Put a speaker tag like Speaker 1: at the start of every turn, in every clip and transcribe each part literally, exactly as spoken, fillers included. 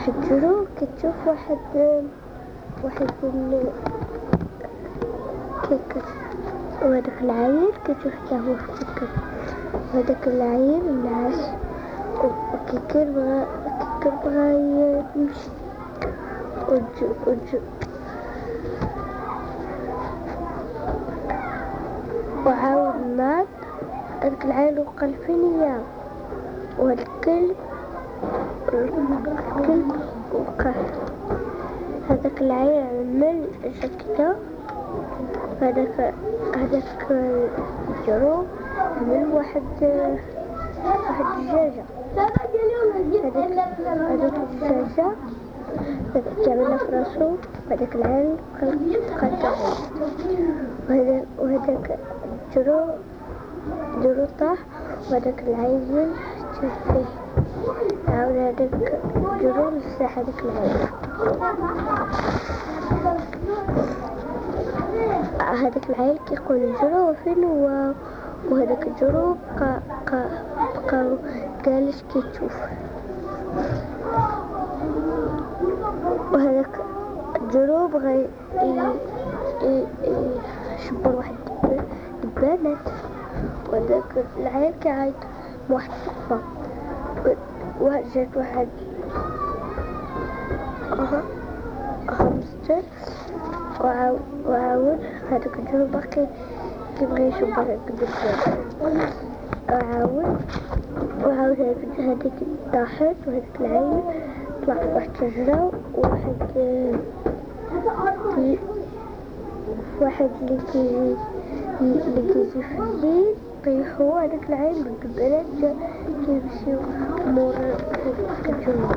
Speaker 1: تجرو كتشوف واحد واحد ال كيكر، وهداك العيل كتشوف حتى هو كيكر، وهداك العيل نعس وكيكر بغا كيكر بغا يمشي وج وج وعاود ناض. هداك العيل وقال فين هي، وهاد الكلب الكلب وقع. هداك العيل عمل جكده، هداك هداك الجرو عمل واحد واحد الدجاجة. هداك هداك الدجاجة تعملها في راسو، وهداك العيل بقى تعمل، وهداك الجرو الجرو طاح، وهداك العيل شاف فيه. عاود هداك الجرو لسح هداك العيل. هداك العيل كيقول الجرو فين هو، وهداك الجرو بقى بقى بقى جالس كيتشوف. وهداك الجرو بغى يشبر واحد دبانات، وهداك العيل كيعيط بواحد الثقبة، وجات واحد هامستر. وعاود هداك الجرو باقي كيبغي يشبر هداك الدبانة، وعاود وعاود هداك طاحت، وهداك العيل طلع في واحد الشجرة، وواحد واحد اللي كيجي اللي كيجي في الليل طيحو. هداك العيل بالدبانات كيمشيو مور الجرو.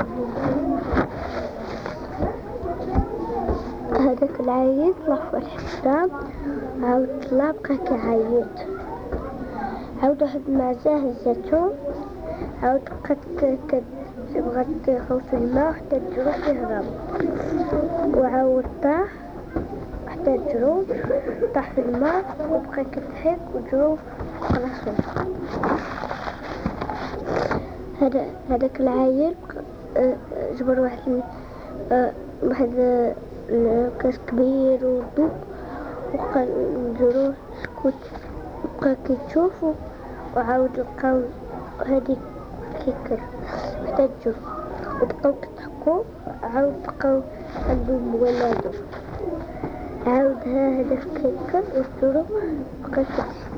Speaker 1: هداك العيل طلع في واحد الشجرة، عاود طلع بقى كيعيط. عاود واحد المعزة هزاتو، عاود بقات بغات تيغو في الماء حتى الجرو كيهرب، وعاود طاح حتى الجرو طاح في الماء وبقى كيضحك والجرو فوق راسو. هذا هذاك العيل جبر واحد واحد الكاس كبير ودوب، وقال الجرو سكوت، بقى كيتشوفو، وعاود لقاو هاديك كيكر حتى الجرو، وبقاو كيضحكو. عاود بقاو عندهم ولادو. عاود ها هداك كيكر والجرو بقى كيضحك.